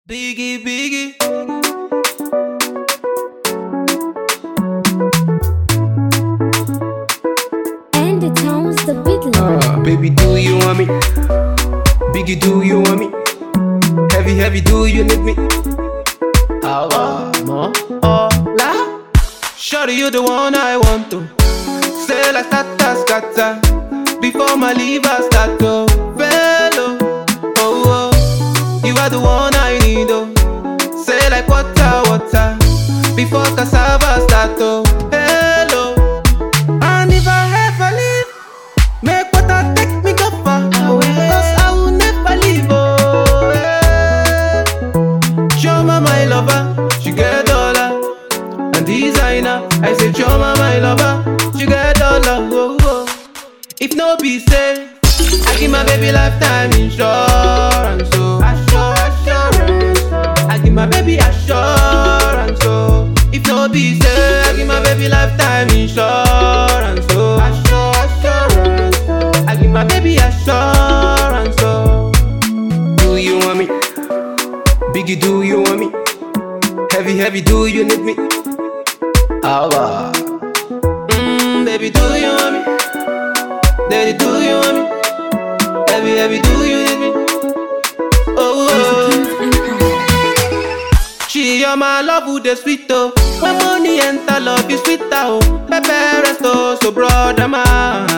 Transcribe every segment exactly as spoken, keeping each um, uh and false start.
Biggie, Biggie. And the tones the big love. Uh, baby, do you want me? Biggie, do you want me? Heavy, heavy, do you need me? Oh, uh, more, oh, la. Shorty, you the one I want to. Say like scatter, scatter. Before my liver start to fellow. Oh, oh, you are the one I need, oh. Say like water, water. Before cassava start to hello. And if I ever leave, make water take me go far away. Cause I will never leave, oh, yeah. Choma, my lover, she get dollar. And designer, I say Choma, my lover, she get dollar, oh, oh. If no be say, I give my baby lifetime insurance, so assure, assurance. I give my baby assurance, so if no be say, I give my baby lifetime insurance, so assure, assurance. I give my baby assurance, so do you want me? Biggie, do you want me? Heavy, heavy, do you need me? Ah, wow. Mmm, baby, do you want me? Daddy, do you want me? Heavy, heavy, do you need me? Oh, oh. She on my love with the sweet, oh. When money enter, love is sweet, oh. Pepe resto, so brother, man.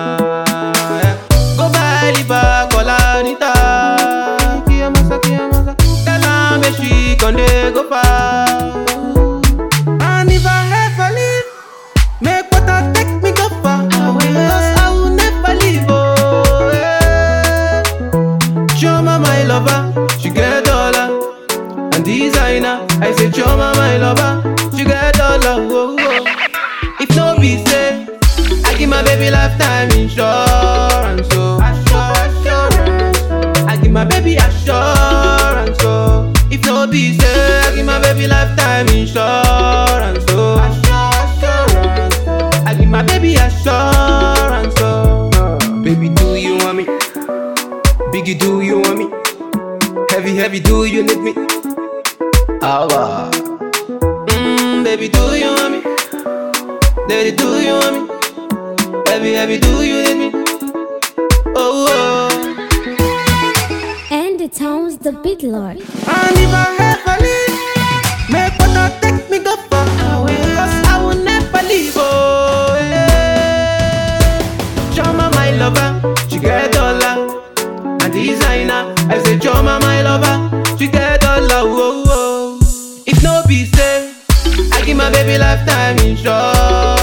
Go buy liba, cola, nita. Kiyamasa, kiyamasa. Tell her, make she con dey go far. And if I ever leave, make water take me go far away. Cause I will never leave, oh, yeah. Choma, my lover, she get dollar. And designer, I say Choma, my lover, she get dollar, oh, oh. If no be say, I give my baby lifetime insurance, so assure, assurance. I give my baby assurance, so if no be say, I give my baby lifetime insurance, so assure, assurance. I give my baby assurance, so uh, baby, do you want me? Biggie, do you want me? Heavy, heavy, do you need me? Ah, wow. Mmm, baby, do you want me? Daddy, do you want me? Heavy, heavy, do you need me? Oh, oh. And the tones the big lord. And if I ever leave, make water take me go far away. Cause I will never leave, oh, yeah. Choma, my lover, she get dollar. And designer, I say Choma, my lover, she get dollar, oh, oh. If no be say, I give my baby lifetime insurance.